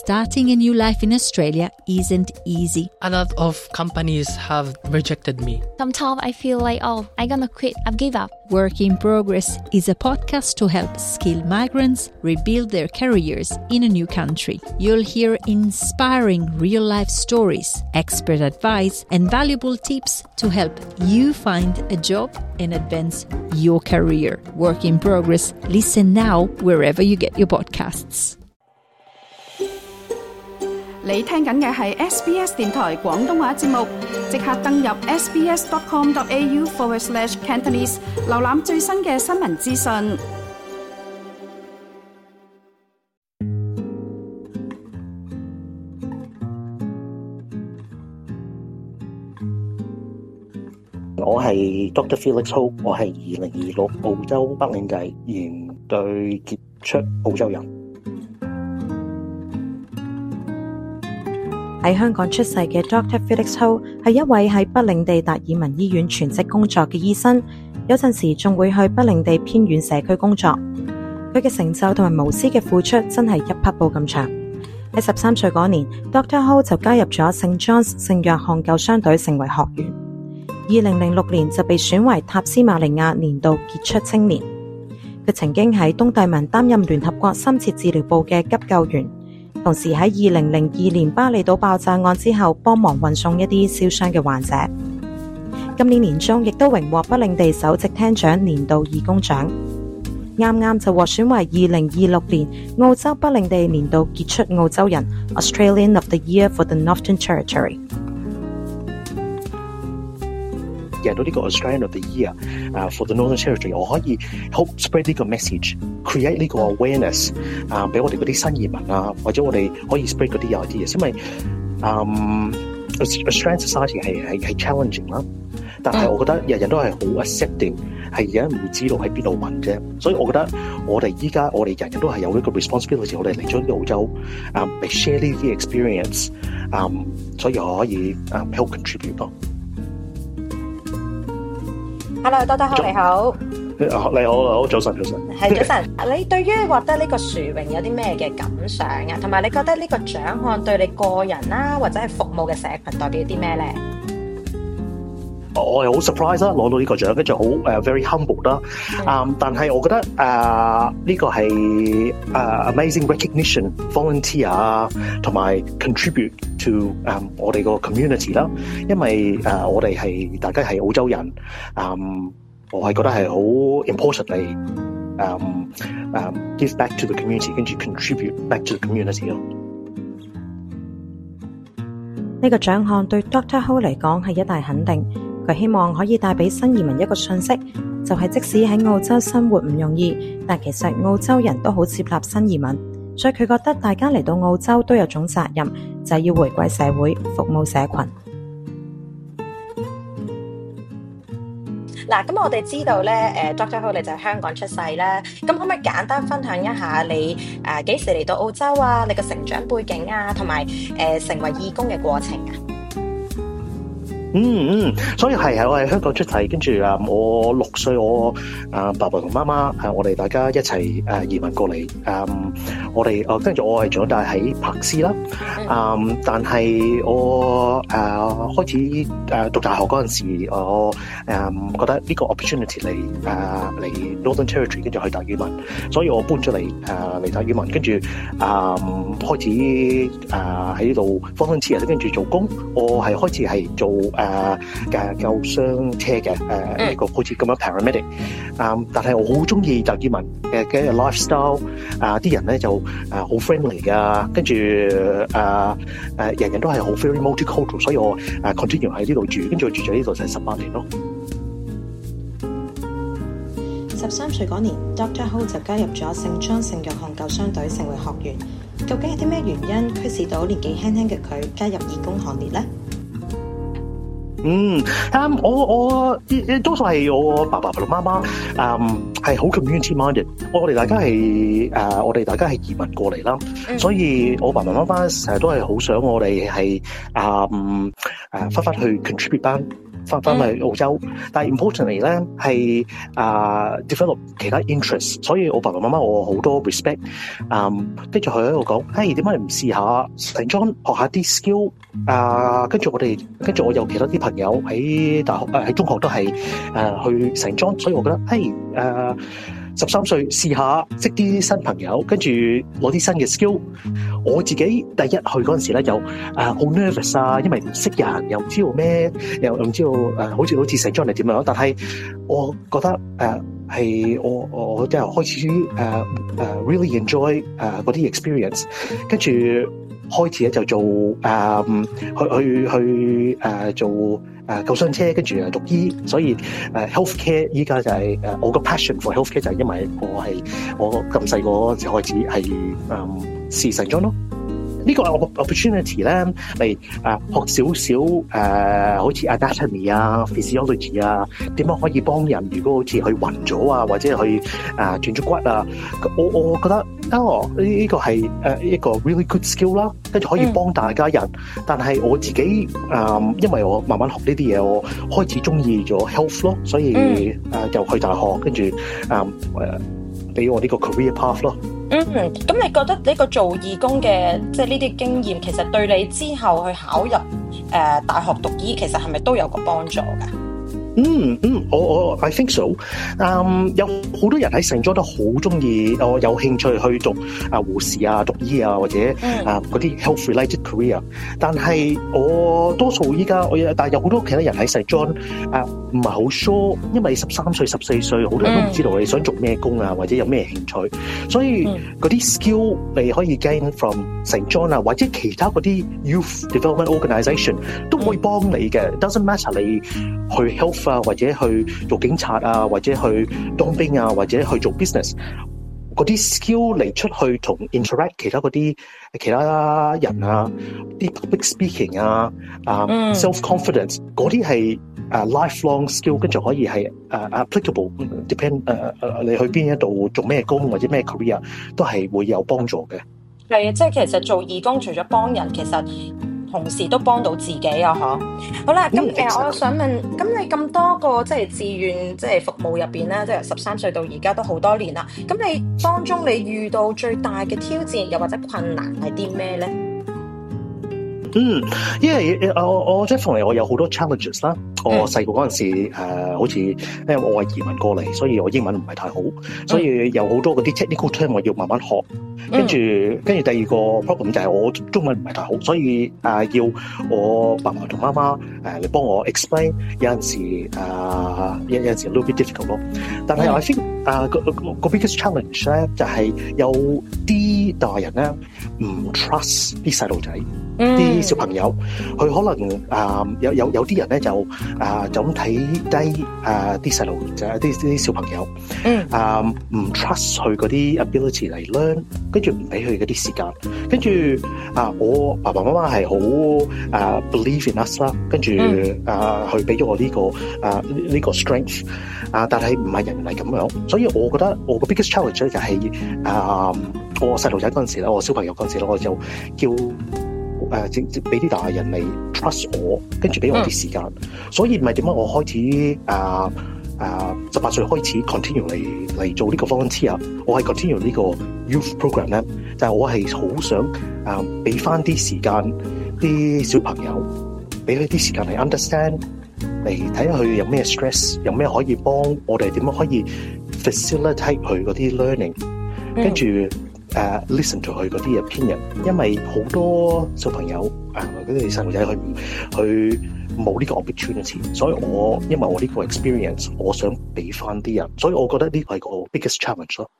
starting a new life in Australia isn't easy. A lot of companies have rejected me. Sometimes I feel like, I'm gonna quit, I've give up. Work in Progress is a podcast to help skilled migrants rebuild their careers in a new country. You'll hear inspiring real-life stories, expert advice, and valuable tips to help you find a job and advance your career. Work in Progress. Listen now wherever you get your podcasts. 你聽緊嘅係 SBS 電台廣東話節目，即刻登入 sbs.com.au/Cantonese 瀏覽最新嘅新聞資訊。 我係 Dr. Felix Ho， 我係2026澳洲北領地現對傑出澳洲人。 喺香港出世嘅 Dr. Felix Ho 係一位喺北領地達爾文醫院全職工作嘅醫生，有陣時仲會去北領地偏遠社區工作。佢嘅成就同埋無私嘅付出真係一匹布咁長。喺13歲嗰年 ，Dr. Ho 就加入咗聖 John's 聖約翰救傷隊成為學員。2006年就被選為塔斯馬尼亞年度傑出青年。佢曾經喺東帝汶擔任聯合國深切治療部嘅急救員。同時喺2002年巴厘島爆炸案之後，幫忙運送一啲燒傷嘅患者。今年年中亦都榮獲北領地首席廳長年度義工獎，啱啱就獲選為2026年澳洲北領地年度傑出澳洲人 Australian of the Year for the Northern Territory。 贏到呢個 Australian of the Year for the Northern Territory， 我可以 help spread 呢個 message，create 呢個 awareness 俾我哋嗰啲新移民啊，或者我哋可以 spread 嗰啲 ideas， 因為Australian society 係 challenging 啦，但係我覺得人人都係好 accepting， 係人唔知道喺邊度揾啫，所以我覺得我哋依家我哋人人都係有呢個 responsibility， 我哋嚟咗澳洲嚟 share 呢啲 experience， 所以我可以help contribute 咯。 Hello， Dr. Ho 你好。 你好，早晨。 係早晨。你對於獲得呢個殊榮有啲咩嘅感想啊？同埋你覺得呢個獎項對你個人啦，或者係服務嘅社群代表啲咩咧？ 我係好 surprise 啦，攞到呢個獎，跟住好very humble 啦。但係我覺得呢個係amazing recognition volunteer 啊，同埋 contribute to 我哋個 community 啦。因為我哋係大家係澳洲人，我係覺得係好 important 嚟give back to the community， 跟住 contribute back to the community 咯。 呢個獎項對 Dr. Ho 嚟講係一大肯定。佢希望可以帶俾新移民一個訊息，就係即使喺澳洲生活唔容易，但其實澳洲人都好接納新移民，所以佢覺得大家嚟到澳洲都有種責任，就係要回歸社會，服務社群。嗱，咁我哋知道咧，Dr. Ho 你就喺香港出世啦，咁可唔可以簡單分享一下你幾時嚟到澳洲啊？你嘅成長背景啊，同埋成為義工嘅過程啊？ 所以係我係香港出世，跟住我6歲，我爸爸同媽媽我哋大家一齊移民過嚟，我哋跟住我係長大喺珀斯啦，但係我開始讀大學嗰陣時，我覺得呢個 opportunity 嚟 Northern Territory， 跟住去達爾文，所以我搬咗嚟達爾文，跟住開始喺呢度 volunteer， 跟住做工，我係開始係做救傷車嘅一個好似咁樣 paramedic， 但係我好中意達爾文嘅 lifestyle， 啲人咧就好 friendly 噶，跟住人人都係好 very multicultural， 所以我continue 喺呢度住，跟住我住咗呢度成18年咯。 13歲嗰年 ，Dr. Ho 就加入咗聖 John 聖約翰救傷隊成為學員。究竟有啲咩原因驅使到年紀輕輕嘅佢加入義工行列咧？ 我多數係我爸爸同媽媽係好 community minded， 我哋大家係移民過嚟啦，所以我爸爸媽媽成日都係好想我哋係翻去 contribute 班翻去澳洲，但係 importantly 咧係develop 其他 interest， 所以我爸爸媽媽我好多 respect， 跟住佢喺度講，點解你唔試下St John學下啲 skill？ 跟住我有其他啲朋友喺大學喺中學都係去St John， 所以我覺得13歲試下識啲新朋友，跟住攞啲新嘅 skill。我自己第一去嗰陣時咧，又好 nervous 啊，因為唔識人，又唔知道咩，又唔知道好似St John係點樣。但係我覺得係我即係開始really enjoy 嗰啲 experience， 跟住開始咧就做去做救傷車，跟住讀醫，所以healthcare 依家就係我個 passion for healthcare 就係因為我咁細個嗰陣時開始係試St John咯。呢個 opportunity 咧嚟學少少好似 anatomy 啊 physiology 啊，點樣可以幫人？如果好似去暈咗啊，或者去斷咗骨啊，我覺得呢個係一個 really good skill 啦，跟住可以幫大家人。但係我自己因為我慢慢學呢啲嘢，我開始中意咗 health 咯，所以就去大學，跟住俾我呢個 career path 咯。 咁你覺得呢個做義工嘅即係呢啲經驗，其實對你之後去考入大學讀醫，其實係咪都有個幫助㗎？我 I think so。有好多人喺St John都好中意，我有興趣去讀護士啊、讀醫啊，或者嗰啲 health related career。但係我多數依家但係有好多其他人喺St John唔係好 sure， 因為13歲、14歲好多人都唔知道你想做咩工啊，或者有咩興趣。所以嗰啲 skill 你可以 gain from St John 啊，或者其他嗰啲 youth development organisation 都可以幫你嘅。Doesn't matter 你去 health或者去做警察啊，或者去當兵啊，或者去做 business， 嗰啲 skill 嚟出去同 interact 其他人啊，啲 public speaking 啊self confidence 嗰啲係lifelong skill， 跟住可以係applicable depend 你去邊一度做咩工或者咩 career 都係會有幫助嘅。 係，即係其實做義工除咗幫人，其實同時都幫到自己啊！嗬，好啦，咁我想問，咁你咁多個即係志願即係服務入邊咧，即係13歲到而家都好多年啦。咁你當中你遇到最大嘅挑戰又或者困難係啲咩咧？ 因為我即係從嚟我有好多 challenges 啦。我細個嗰陣時好似因為我係移民過嚟，所以我英文唔係太好，所以有好多嗰啲 technical term 我要慢慢學。跟住第二個 problem 就係我中文唔係太好，所以要我爸爸同媽媽嚟幫我 explain， 有陣時 a little bit difficult 咯。但係 I think 個 biggest challenge 咧就係有啲大人咧唔 trust 啲細路仔。啲小朋友，佢可能有啲人咧就咁睇低啲細路仔啲小朋友，唔 trust 佢嗰啲 ability 嚟 learn， 跟住唔俾佢嗰啲時間，跟住我爸爸媽媽係好believe in us 啦，跟住佢俾咗我呢個 strength， 但係唔係人係咁樣，所以我覺得我個 biggest challenge 咧就係我細路仔嗰陣時咧，我小朋友嗰陣時咧，我就叫直接俾啲大人嚟 trust 我，跟住俾我啲時間，所以唔係點解我開始18歲開始 continue 嚟做呢個 volunteer， 我係 continue 呢個 youth program 咧，就係我係好想俾翻啲時間啲小朋友，俾佢啲時間嚟 understand， 嚟睇下佢有咩 stress， 有咩可以幫我哋點樣可以 facilitate 佢嗰啲 learning， 跟住listen to 佢嗰啲 opinion， 因為好多小朋友嗰啲細路仔佢冇呢個 opportunity， 所以因為我呢個 experience， 我想俾翻啲人，所以我覺得呢個係個 biggest challenge 咯。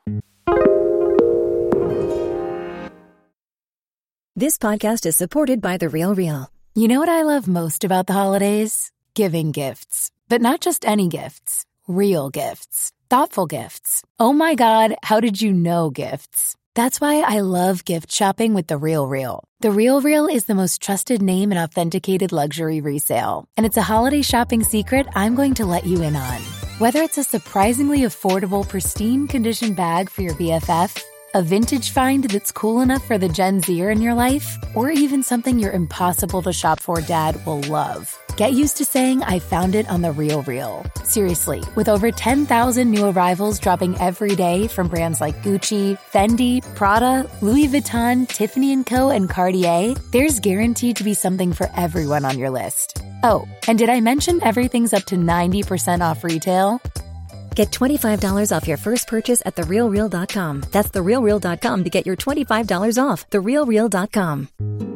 This podcast is supported by The Real Real. You know what I love most about the holidays? Giving gifts. But not just any gifts. Real gifts. Thoughtful gifts. Oh my God, how did you know gifts? That's why I love gift shopping with The Real Real. The Real Real is the most trusted name in authenticated luxury resale. And it's a holiday shopping secret I'm going to let you in on. Whether it's a surprisingly affordable, pristine condition bag for your BFF, a vintage find that's cool enough for the Gen Zer in your life, or even something your impossible to shop for dad will love. Get used to saying I found it on The RealReal. Seriously, with over 10,000 new arrivals dropping every day from brands like Gucci, Fendi, Prada, Louis Vuitton, Tiffany & Co., and Cartier, there's guaranteed to be something for everyone on your list. Oh, and did I mention everything's up to 90% off retail? Get $25 off your first purchase at TheRealReal.com. That's TheRealReal.com to get your $25 off. TheRealReal.com.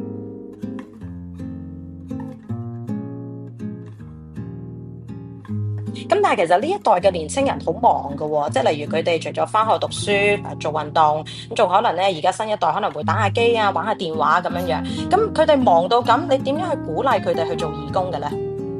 咁但係其實呢一代嘅年青人好忙㗎喎，即係例如佢哋除咗返學讀書、做運動，咁仲可能咧而家新一代可能會打下機啊、玩下電話咁樣樣。咁佢哋忙到咁，你點樣去鼓勵佢哋去做義工嘅咧？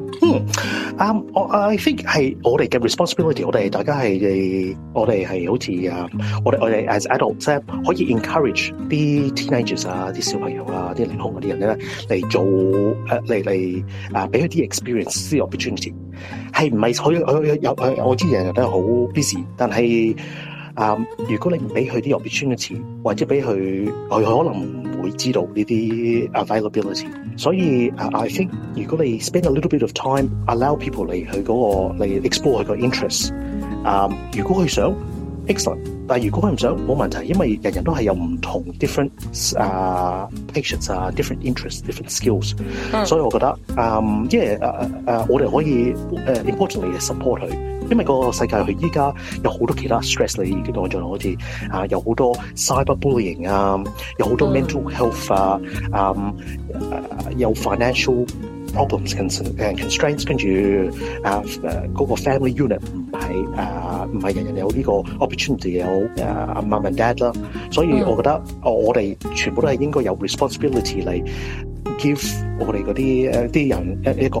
I think 係我哋嘅 responsibility， 我哋大家係好似我哋 as adults 可以 encourage 啲 teenagers 啊、啲小朋友啊、啲離鄉嗰啲人咧嚟做嚟俾佢啲 experience 啲 opportunity。係唔係佢我知人人都好 busy， 但係如果你唔俾佢啲 opportunity， 或者俾佢可能唔會知道呢啲 availability。所以I think 如果你 spend a little bit of time allow people 嚟去嚟 explore 佢個 interest， 如果佢想 excellent， 但係如果佢唔想冇問題，因為人人都係有唔同 different patients 啊 different interests different skills，所以我覺得我哋可以importantly support 佢。因為個世界佢依家有好多其他 stress， 你已經講咗好似有好多 cyberbullying 啊，有好多 mental health 啊，有 financial problems constraints， 跟住嗰個 family unit 唔係人人有呢個 opportunity 有mum and dad 啦，所以我覺得我哋全部都係應該有 responsibility 嚟 give 我哋嗰啲人一個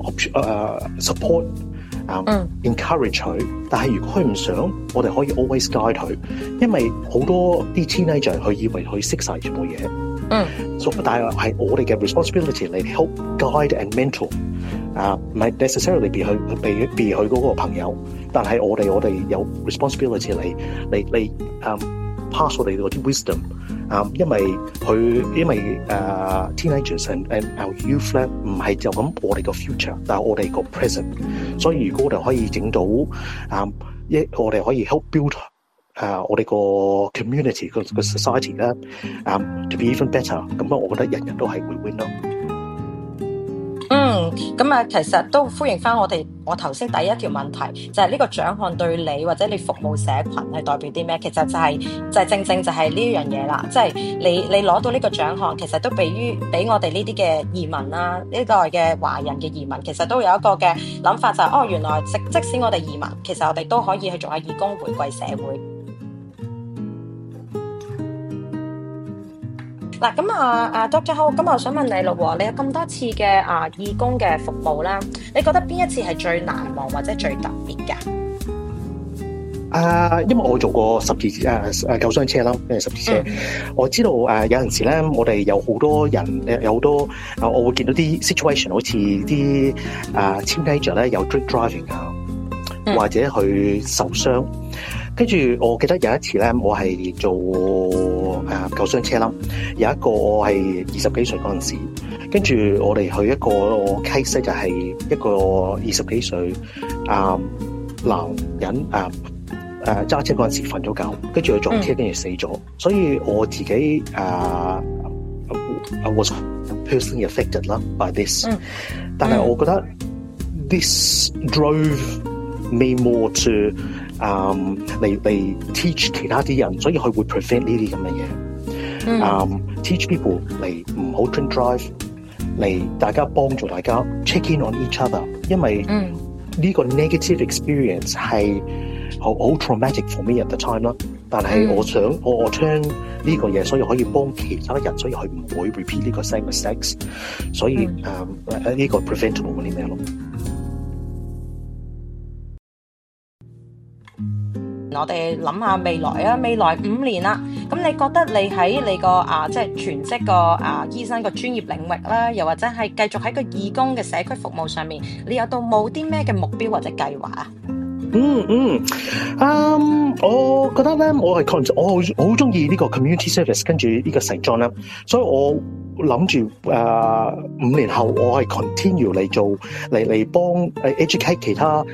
support。encourage 佢，但係如果佢唔想，我哋可以 always guide 佢，因為好多啲 teenager 佢以為佢識晒全部嘢，但係我哋嘅 responsibility 嚟 help guide and mentor，唔係 necessarily be 佢嗰個朋友，但係我哋有 responsibility 嚟pass 我哋嗰啲 wisdom。因為 teenagers and our youth 咧唔係就咁我哋個 future， 但係我哋個 present， 所以如果我哋可以整到我哋可以 help build 我哋個 community 個 society 咧to be even better， 咁我覺得人人都係會 win 咯。 咁其實都呼應翻我頭先第一條問題，就係呢個獎項對你或者你服務社群係代表啲咩？其實就係正正就係呢樣嘢啦，即係你攞到呢個獎項，其實都俾我哋呢啲嘅移民啦，呢代嘅華人嘅移民，其實都有一個嘅諗法，就係原來即使我哋移民，其實我哋都可以去做下義工，回饋社會。嗱，咁Dr. Ho， 咁我想問你咯，你有咁多次嘅義工嘅服務啦，你覺得邊一次係最難忘或者最特別㗎？ 因為我做過救傷車啦，十字車，我知道有陣時咧，我哋有好多人，有好多我會見到啲 situation， 好似啲teenager 咧有 drink driving 啊，或者佢受傷。跟住我記得有一次咧，我係做救傷車啦，有一個我係20幾歲嗰陣時，跟住我哋去一個 case 就係一個20幾歲男人揸車嗰陣時瞓咗覺，跟住佢撞車，跟住死咗，所以我自己I was personally affected 啦 by this，但係我覺得 this drove me more to嚟 teach 其他啲人，所以佢會 prevent 呢啲咁嘅嘢。teach people 嚟唔好 drink drive， 嚟大家幫助大家 check in on each other， 因為呢個 negative experience 係好 traumatic for me at the time 啦。但係我想我 turn 呢個嘢，所以可以幫其他人，所以佢唔會 repeat 呢個 same mistakes， 所以呢個 preventable 嗰啲咩咯。 我哋諗下未來啊，未來5年啦，咁你覺得你喺你個即係全職個醫生個專業領域啦，又或者係繼續喺個義工嘅社區服務上面，你有到冇啲咩嘅目標或者計劃啊？ 我覺得咧，我好中意呢個 community service， 跟住呢個成裝啦，所以諗住5年後我係 continue 嚟做嚟幫educate 其他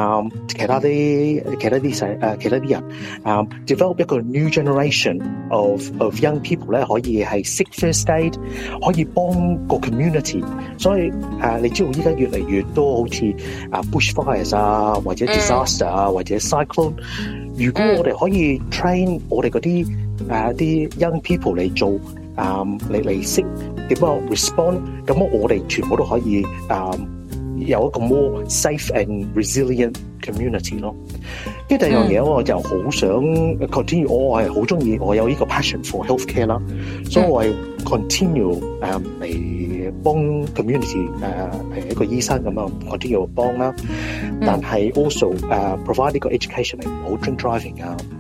啲人develop 一個 new generation of young people 咧，可以係 seek first aid， 可以幫個 community。所以你知道依家越嚟越多好似bushfires 啊，或者 disaster 啊，或者 cyclone。如果我哋可以 train 我哋嗰啲young people 嚟做嚟識點樣 respond， 咁我哋全部都可以有一個 more safe and resilient community 咯。跟住第二樣嘢，我就好想 continue， 我係好中意，我有呢個 passion for healthcare 啦，所以我係 continue 嚟幫 community 一個醫生咁樣 continue 幫啦。但係 also provide 呢個 education 嚟唔好 drink driving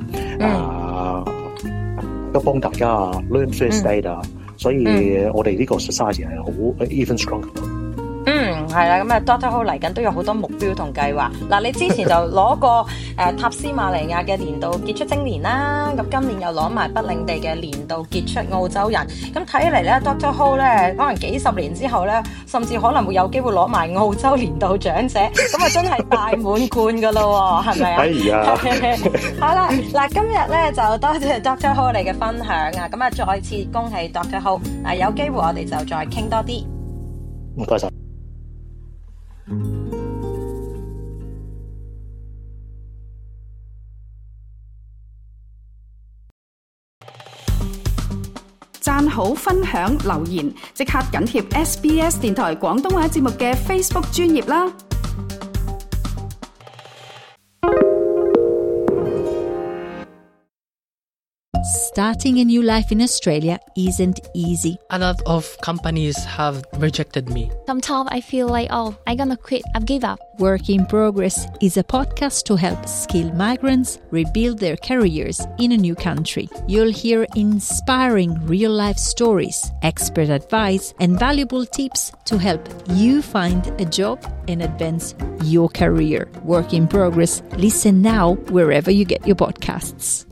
都幫大家learn first aid 所以我哋呢個 society 係好 even stronger。 係啦，咁Dr. Ho 嚟緊都有好多目標同計劃。嗱，你之前就攞過塔斯馬尼亞嘅年度傑出青年啦，咁今年又攞埋北領地嘅年度傑出澳洲人。咁睇嚟咧 ，Dr. Ho 咧可能幾十年之後咧，甚至可能會有機會攞埋澳洲年度長者，咁啊真係大滿貫噶咯，係咪啊？係啊。好啦，嗱，今日咧就多謝 Dr. Ho 你嘅分享啊，咁啊再次恭喜 Dr. Ho， 有機會我哋就再傾多啲。 唔該晒。 讚好、分享、留言，即刻緊貼 SBS 電台廣東話節目嘅 Facebook 專頁啦！ Starting a new life in Australia isn't easy. A lot of companies have rejected me. Sometimes I feel like, I'm gonna quit. I've give up. Work in Progress is a podcast to help skilled migrants rebuild their careers in a new country. You'll hear inspiring real-life stories, expert advice, and valuable tips to help you find a job and advance your career. Work in Progress. Listen now wherever you get your podcasts.